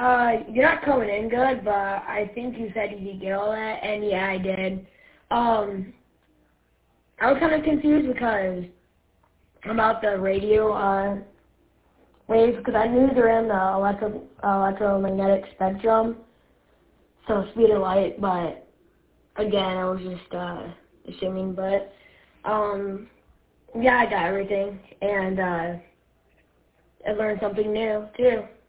You're not coming in good, but I think you said you could get all that, and yeah, I did. I was kind of confused because about the radio waves, because I knew they're in the electromagnetic spectrum, so speed of light, but again, I was just assuming, but yeah, I got everything, and I learned something new, too.